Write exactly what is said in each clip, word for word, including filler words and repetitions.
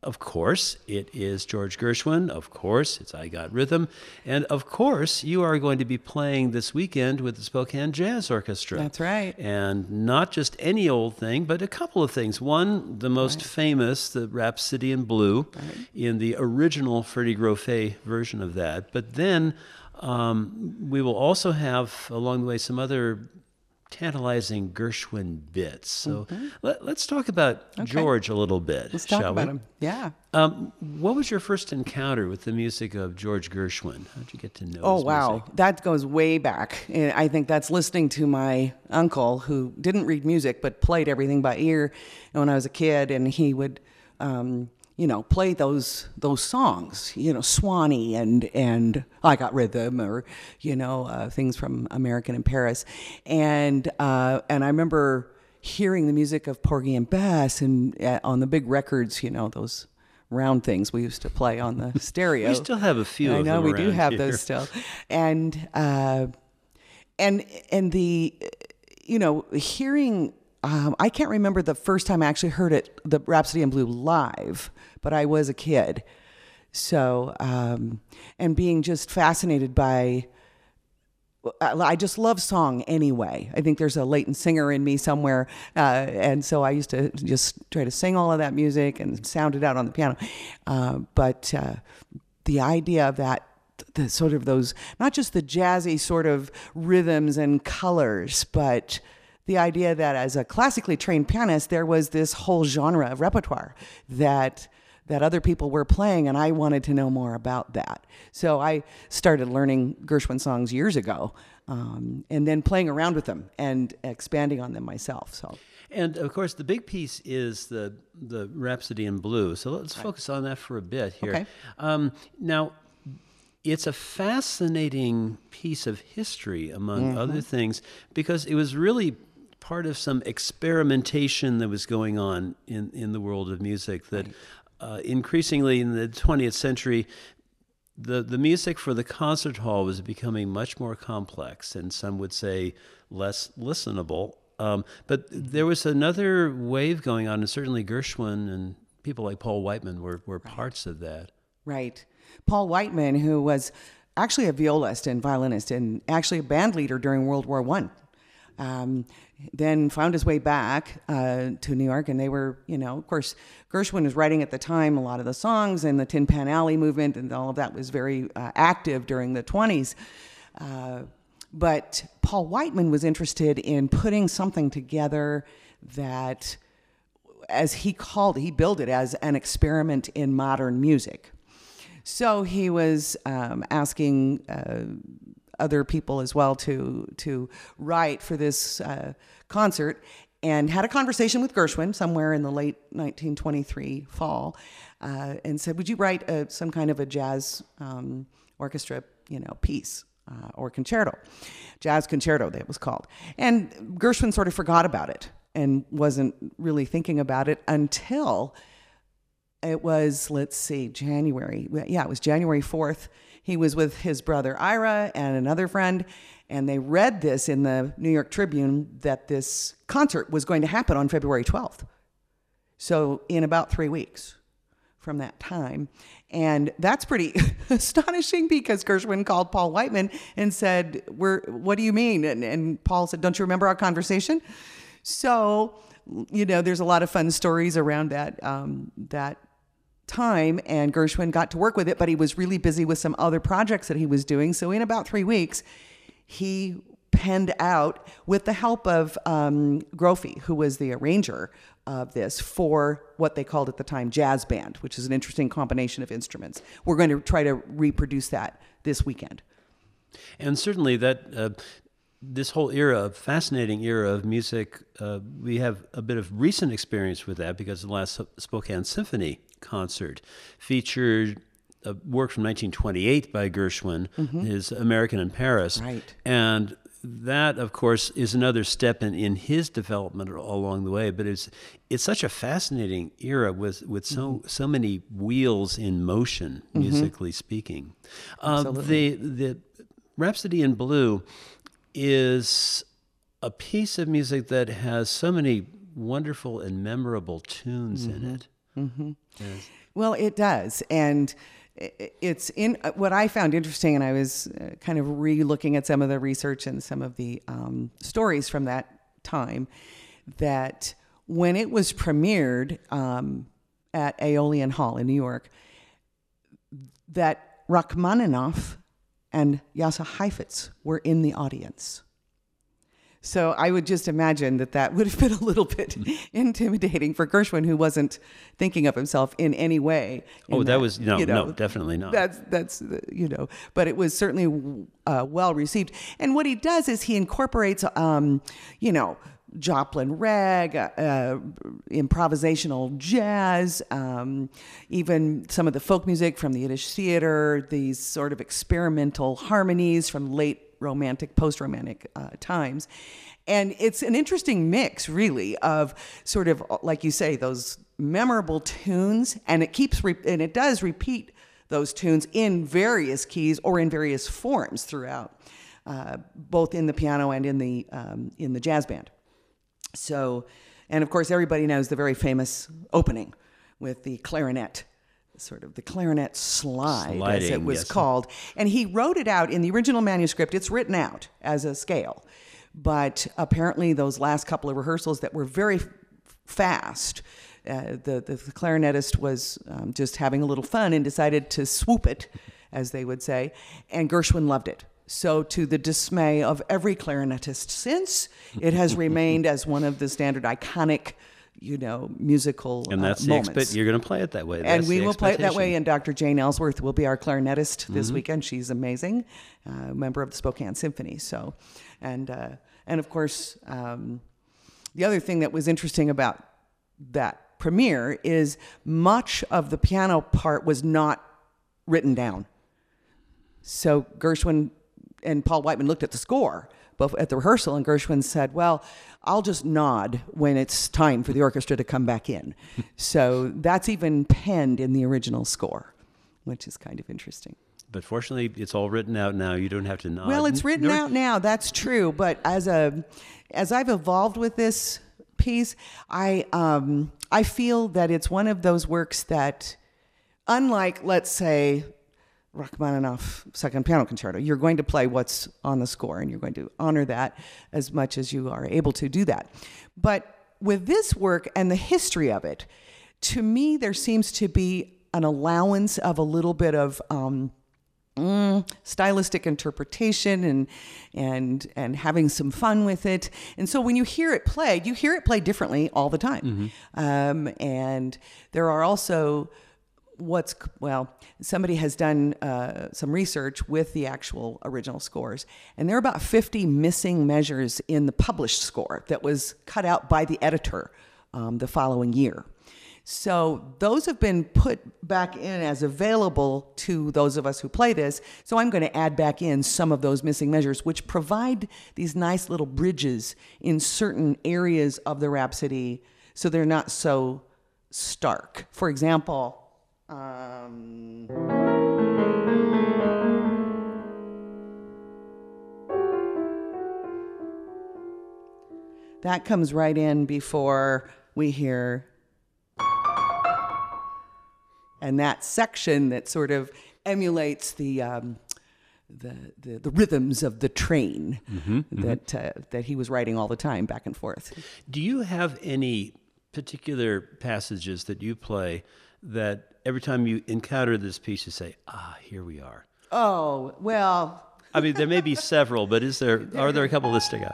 of course, it is George Gershwin. Of course, it's I Got Rhythm. And of course, you are going to be playing this weekend with the Spokane Jazz Orchestra. That's right. And not just any old thing, but a couple of things. One, the most Right. famous, the Rhapsody in Blue, Right. in the original Freddie Grofé version of that. But then um, we will also have, along the way, some other tantalizing Gershwin bits. So let, let's talk about Okay. George a little bit, Let's talk shall about we? him. Yeah. Um, what was your first encounter with the music of George Gershwin? How did you get to know Oh, his wow. music? That goes way back. And I think that's listening to my uncle who didn't read music but played everything by ear when I was a kid. And he would, um, you know, play those those songs, you know, Swanee and, and I Got Rhythm or, you know, uh, things from American in Paris. And, uh, and I remember hearing the music of Porgy and Bess and uh, on the big records, you know, those round things we used to play on the stereo. We still have a few I of know them we do around have here. those still, and uh, and and the you know hearing. Um, I can't remember the first time I actually heard it, the Rhapsody in Blue live, but I was a kid, so um, and being just fascinated by. I just love song anyway. I think there's a latent singer in me somewhere. Uh, and so I used to just try to sing all of that music and sound it out on the piano. Uh, but uh, the idea of that, the sort of those, not just the jazzy sort of rhythms and colors, but the idea that as a classically trained pianist, there was this whole genre of repertoire that that other people were playing, and I wanted to know more about that. So I started learning Gershwin songs years ago, um, and then playing around with them and expanding on them myself. So, And of course, the big piece is the the Rhapsody in Blue. So let's focus on that for a bit here. Okay. Um, now, it's a fascinating piece of history, among Mm-hmm. other things, because it was really part of some experimentation that was going on in, in the world of music that uh, increasingly in the twentieth century, the, the music for the concert hall was becoming much more complex and some would say less listenable. Um, but there was another wave going on, and certainly Gershwin and people like Paul Whiteman were, were parts of that. right. Paul Whiteman, who was actually a violist and violinist and actually a band leader during World War One. Um, then found his way back uh, to New York, and they were, you know, of course, Gershwin was writing at the time a lot of the songs, and the Tin Pan Alley movement and all of that was very uh, active during the twenties. Uh, but Paul Whiteman was interested in putting something together that, as he called it, he billed it as an experiment in modern music. So he was um, asking uh, other people as well to to write for this uh, concert, and had a conversation with Gershwin somewhere in the late nineteen twenty-three fall, uh, and said, "Would you write a, some kind of a jazz um, orchestra, you know, piece uh, or concerto, jazz concerto?" That was called. And Gershwin sort of forgot about it and wasn't really thinking about it until it was, let's see, January. Yeah, it was January fourth. He was with his brother Ira and another friend, and they read this in the New York Tribune that this concert was going to happen on February twelfth. So in about three weeks from that time. And that's pretty astonishing because Gershwin called Paul Whiteman and said, "We're, what do you mean?" And, and Paul said, "Don't you remember our conversation?" So, you know, there's a lot of fun stories around that, um, that time, and Gershwin got to work with it, but he was really busy with some other projects that he was doing. So in about three weeks, he penned out, with the help of um, Grofé, who was the arranger of this, for what they called at the time jazz band, which is an interesting combination of instruments. We're going to try to reproduce that this weekend. And certainly that uh, this whole era, fascinating era of music, uh, we have a bit of recent experience with that because the last Spokane Symphony concert featured a work from nineteen twenty-eight by Gershwin, mm-hmm. his American in Paris. Right. And that, of course, is another step in, in his development along the way. But it's it's such a fascinating era with, with so mm-hmm. so many wheels in motion, mm-hmm. musically speaking. Uh, the the Rhapsody in Blue is a piece of music that has so many wonderful and memorable tunes mm-hmm. in it. Mm-hmm. Yes. Well, it does. And i- it's in what I found interesting, and I was uh, kind of re-looking at some of the research and some of the um, stories from that time, that when it was premiered um, at Aeolian Hall in New York, that Rachmaninoff and Lasse Heifetz were in the audience. So I would just imagine that that would have been a little bit intimidating for Gershwin, who wasn't thinking of himself in any way. in Oh, that was no, you know, no, definitely not. That's that's uh, you know, but it was certainly uh, well received. And what he does is he incorporates, um, you know, Joplin rag, uh, improvisational jazz, um, even some of the folk music from the Yiddish theater, these sort of experimental harmonies from late romantic, post-romantic uh, times. And it's an interesting mix, really, of sort of, like you say, those memorable tunes, and it keeps, re- and it does repeat those tunes in various keys or in various forms throughout, uh, both in the piano and in the um, in the jazz band. So, and of course, everybody knows the very famous opening with the clarinet, sort of the clarinet slide, Sliding, as it was yes. called. And he wrote it out in the original manuscript. It's written out as a scale. But apparently those last couple of rehearsals that were very f- fast, uh, the, the, the clarinetist was um, just having a little fun and decided to swoop it, as they would say, and Gershwin loved it. So to the dismay of every clarinetist since, it has remained as one of the standard iconic, you know, musical And that's uh, the moments. expect. You're going to play it that way. And That's we the will play it that expectation. way. And Doctor Jane Ellsworth will be our clarinetist this weekend. She's amazing, uh, member of the Spokane Symphony. So, and uh, and of course, um, the other thing that was interesting about that premiere is much of the piano part was not written down. So Gershwin and Paul Whiteman looked at the score, both at the rehearsal, and Gershwin said, well, I'll just nod when it's time for the orchestra to come back in. So that's even penned in the original score, which is kind of interesting. But fortunately, it's all written out now. You don't have to nod. Well, it's written Nor- out now, that's true. But as a as I've evolved with this piece, I um, I feel that it's one of those works that, unlike, let's say, Rachmaninoff Second Piano Concerto, you're going to play what's on the score, and you're going to honor that as much as you are able to do that. But with this work and the history of it, to me, there seems to be an allowance of a little bit of um, mm, stylistic interpretation and and and having some fun with it. And so when you hear it played, you hear it played differently all the time. Mm-hmm. Um, and there are also what's, well, somebody has done uh, some research with the actual original scores, and there are about fifty missing measures in the published score that was cut out by the editor um, the following year. So those have been put back in as available to those of us who play this. So I'm going to add back in some of those missing measures, which provide these nice little bridges in certain areas of the Rhapsody so they're not so stark. For example, um, that comes right in before we hear, and that section that sort of emulates the um, the, the the rhythms of the train mm-hmm, that mm-hmm. Uh, that he was writing all the time back and forth. Do you have any particular passages that you play that every time you encounter this piece, you say, "Ah, here we are"? Oh, well. I mean, there may be several, but is there are there a couple that stick out?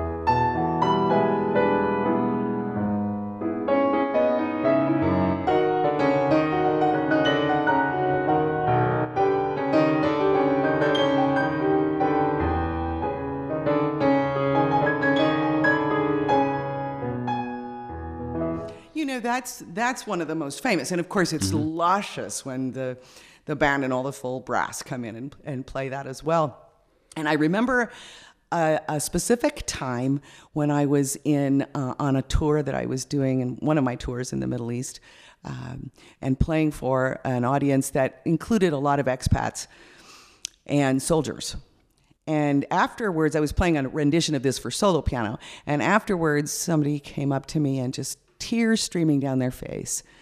That's that's one of the most famous, and of course it's mm-hmm. luscious when the the band and all the full brass come in and, and play that as well. And I remember a, a specific time when I was in uh, on a tour that I was doing, in one of my tours in the Middle East, um, and playing for an audience that included a lot of expats and soldiers. And afterwards, I was playing a rendition of this for solo piano, and afterwards somebody came up to me and just tears streaming down their face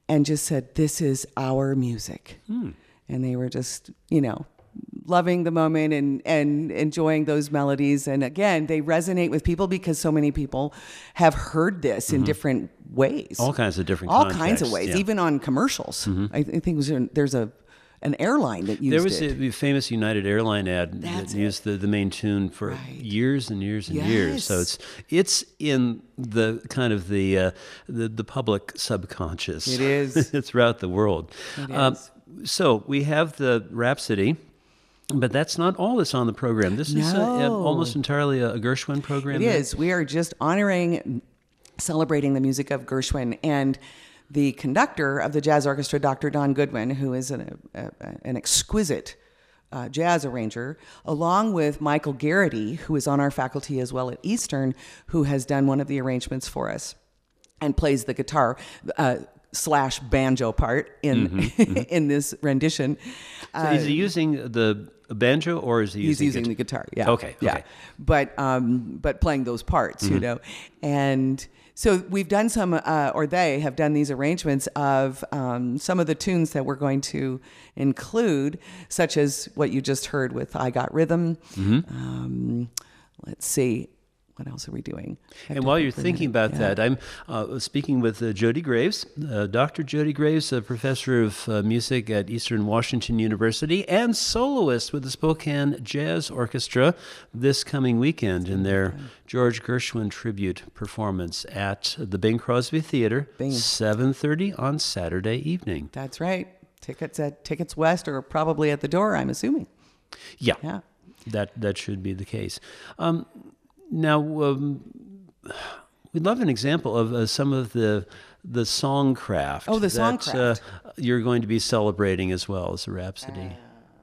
and just said, "This is our music." Hmm. And they were just, you know, loving the moment and, and enjoying those melodies. And again, they resonate with people because so many people have heard this in different ways. All kinds of different All contexts, kinds of ways, yeah. even on commercials. I, I think it was in, there's a an airline that used There was it. a famous United Airline ad That's that it. used the, the main tune for Right. years and years and years. So Yes. it's it's in the kind of the uh, the, the public subconscious. It is. throughout the world. It Um, is. so we have the Rhapsody. But that's not all that's on the program. This is uh, No. almost entirely a Gershwin program. It then? is. We are just honoring, celebrating the music of Gershwin. And the conductor of the jazz orchestra, Doctor Don Goodwin, who is an, a, an exquisite uh, jazz arranger, along with Michael Garrity, who is on our faculty as well at Eastern, who has done one of the arrangements for us and plays the guitar uh, slash banjo part in Mm-hmm, mm-hmm. in this rendition. So is he using the banjo or is he He's using using guitar? the guitar, yeah. Okay, yeah. okay. But um, but playing those parts, you know, and so we've done some, uh, or they have done these arrangements of um, some of the tunes that we're going to include, such as what you just heard with "I Got Rhythm." Um, let's see. What else are we doing? And while you're thinking about that, I'm uh, speaking with uh, Jody Graves, uh, Doctor Jody Graves, a professor of uh, music at Eastern Washington University and soloist with the Spokane Jazz Orchestra this coming weekend in their George Gershwin tribute performance at the Bing Crosby Theater, Bing. seven thirty on Saturday evening. That's right. Tickets at Tickets West are probably at the door, I'm assuming. Yeah, Yeah. that, that should be the case. Um, Now, um, we'd love an example of uh, some of the the songcraft. Oh, the that, songcraft. Uh, you're going to be celebrating as well as the Rhapsody.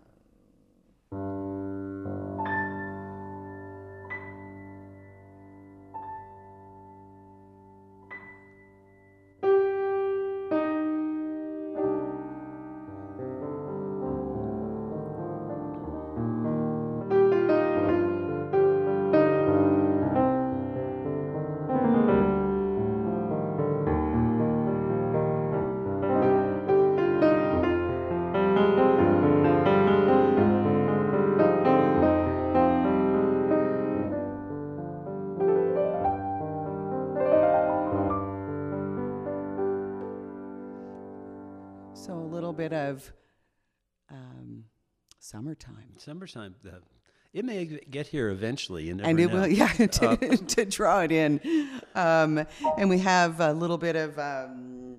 So a little bit of um, summertime. Summertime. Uh, it may get here eventually. You never And it know. will, yeah, to, to draw it in. Um, and we have a little bit of. Um,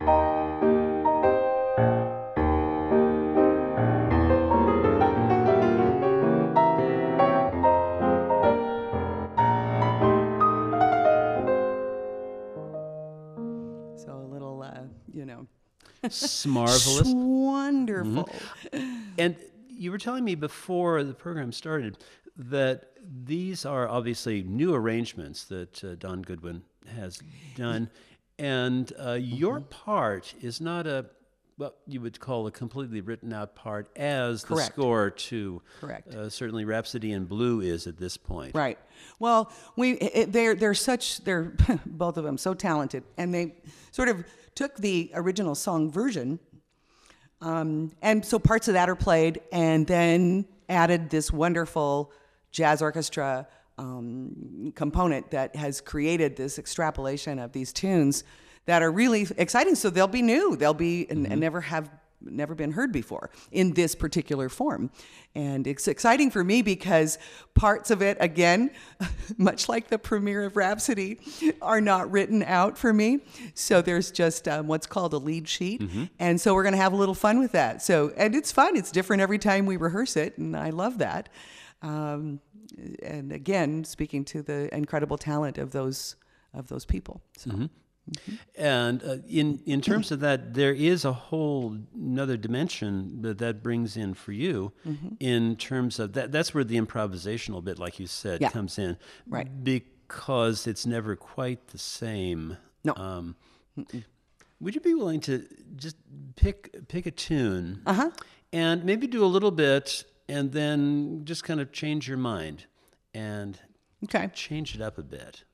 so a little, uh, you know. Marvelous. Wonderful. And you were telling me before the program started that these are obviously new arrangements that uh, Don Goodwin has done, and uh, your part is not a what you would call a completely written out part as Correct. the score to Correct. Uh, certainly Rhapsody in Blue is at this point. Right. Well, we it, they're they're such they're both of them so talented, and they sort of took the original song version, um, and so parts of that are played, and then added this wonderful jazz orchestra um, component that has created this extrapolation of these tunes that are really exciting. So they'll be new. They'll be and, and never have never been heard before in this particular form. And it's exciting for me because parts of it, again, much like the premiere of Rhapsody, are not written out for me. So there's just um, what's called a lead sheet. Mm-hmm. And so we're going to have a little fun with that. So, and it's fun. It's different every time we rehearse it. And I love that. Um, and again, speaking to the incredible talent of those, of those people. So. Mm-hmm. Mm-hmm. And uh, in in terms of that, there is a whole another dimension that that brings in for you. Mm-hmm. In terms of that, that's where the improvisational bit, like you said, yeah. comes in, right? Because it's never quite the same. No. Um, would you be willing to just pick pick a tune, uh-huh. and maybe do a little bit, and then just kind of change your mind and okay. change it up a bit?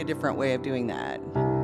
different way of doing that.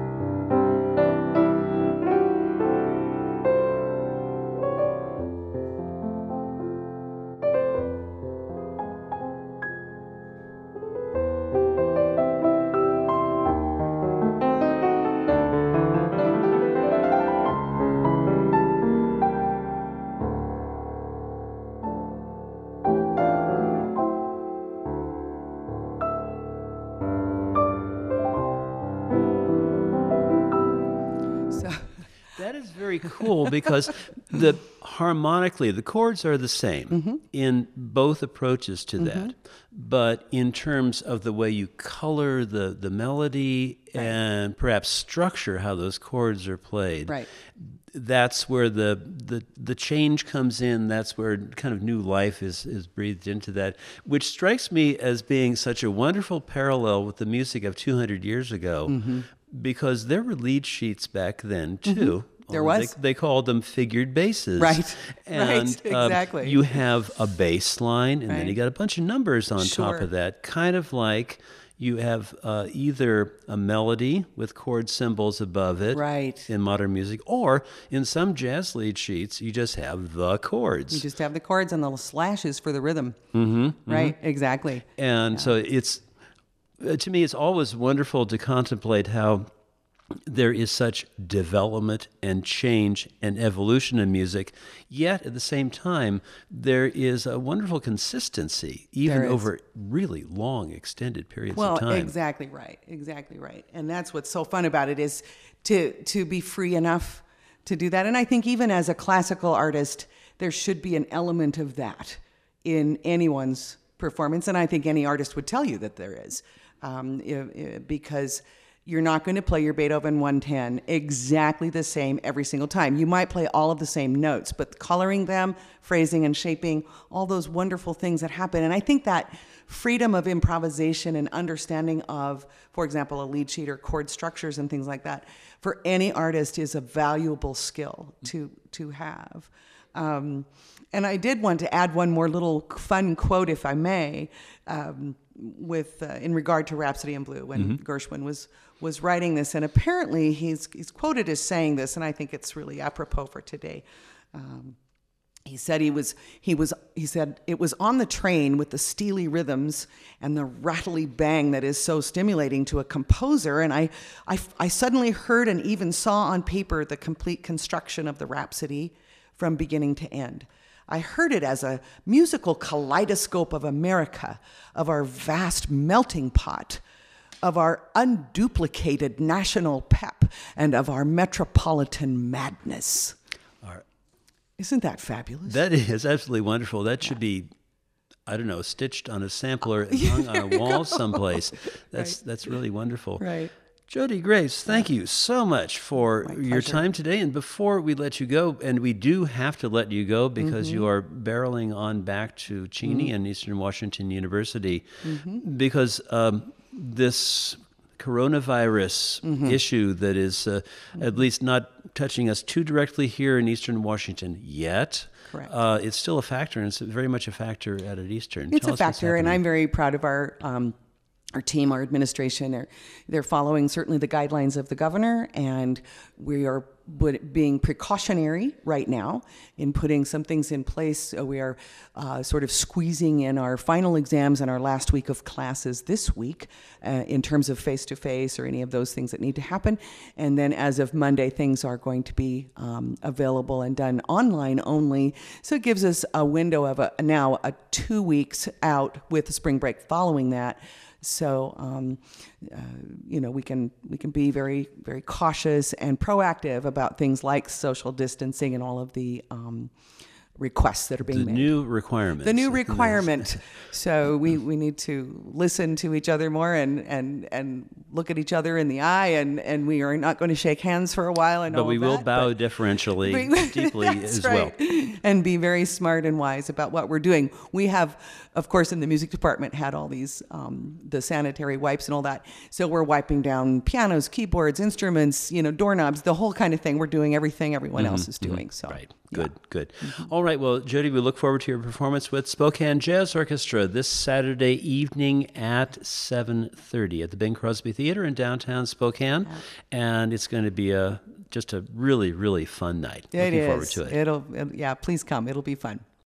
That is very cool because the harmonically the chords are the same mm-hmm. in both approaches to mm-hmm. that, but in terms of the way you color the the melody right. and perhaps structure how those chords are played, right. that's where the, the the change comes in. That's where kind of new life is is breathed into that, which strikes me as being such a wonderful parallel with the music of two hundred years ago, mm-hmm. because there were lead sheets back then too. Mm-hmm. There was. They, they called them figured basses. Right, and, right, exactly. Um, you have a bass line, and right. then you got a bunch of numbers on sure. top of that, kind of like you have uh, either a melody with chord symbols above it right. in modern music, or in some jazz lead sheets, you just have the chords. You just have the chords and the slashes for the rhythm. Mm-hmm, right, mm-hmm. exactly. And yeah. so it's, to me, it's always wonderful to contemplate how there is such development and change and evolution in music, yet at the same time, there is a wonderful consistency, even over really long, extended periods well, of time. Well, exactly right, exactly right. And that's what's so fun about it, is to to be free enough to do that. And I think even as a classical artist, there should be an element of that in anyone's performance. And I think any artist would tell you that there is, um, because you're not going to play your Beethoven one ten exactly the same every single time. You might play all of the same notes, but coloring them, phrasing and shaping, all those wonderful things that happen. And I think that freedom of improvisation and understanding of, for example, a lead sheet or chord structures and things like that, for any artist is a valuable skill to, to have. Um, and I did want to add one more little fun quote, if I may, um, with uh, in regard to Rhapsody in Blue, when mm-hmm. Gershwin was was writing this, and apparently he's he's quoted as saying this, and I think it's really apropos for today. Um, he said he was he was he said it was on the train with the steely rhythms and the rattly bang that is so stimulating to a composer, and I I, I suddenly heard and even saw on paper the complete construction of the Rhapsody from beginning to end. I heard it as a musical kaleidoscope of America, of our vast melting pot, of our unduplicated national pep, and of our metropolitan madness. Our, Isn't that fabulous? That is absolutely wonderful. That should yeah. be, I don't know, stitched on a sampler and hung on a wall someplace. That's right. That's really wonderful. Right. Jody Grace, thank you so much for your time today. And before we let you go, and we do have to let you go because mm-hmm. you are barreling on back to Cheney mm-hmm. and Eastern Washington University, mm-hmm. because um, this coronavirus mm-hmm. issue that is uh, mm-hmm. at least not touching us too directly here in Eastern Washington yet. Correct. Uh, it's still a factor, and it's very much a factor out at Eastern. It's Tell a factor, and I'm very proud of our um, our team, our administration. They're, they're following certainly the guidelines of the governor, and we are being precautionary right now in putting some things in place. So we are uh, sort of squeezing in our final exams and our last week of classes this week uh, in terms of face-to-face or any of those things that need to happen. And then as of Monday, things are going to be um, available and done online only. So it gives us a window of a, now a two weeks out with the spring break following that. So, um, uh, you know, we can we can be very, very cautious and proactive about things like social distancing and all of the um, requests that are being the made. The new requirements. The new requirement. So we, we need to listen to each other more and, and, and look at each other in the eye, and, and we are not going to shake hands for a while. And but all we of will that, bow but deferentially, we, deeply as right. well. And be very smart and wise about what we're doing. We have, of course, in the music department, had all these, um, the sanitary wipes and all that. So we're wiping down pianos, keyboards, instruments, you know, doorknobs, the whole kind of thing. We're doing everything everyone mm-hmm, else is doing. Mm-hmm. So right. Good, yeah. good. Mm-hmm. All right. Well, Jody, we look forward to your performance with Spokane Jazz Orchestra this Saturday evening at seven thirty at the Bing Crosby Theater in downtown Spokane. Yeah. And it's going to be a just a really, really fun night. It Looking is. forward to it. It'll, it, yeah, please come. It'll be fun.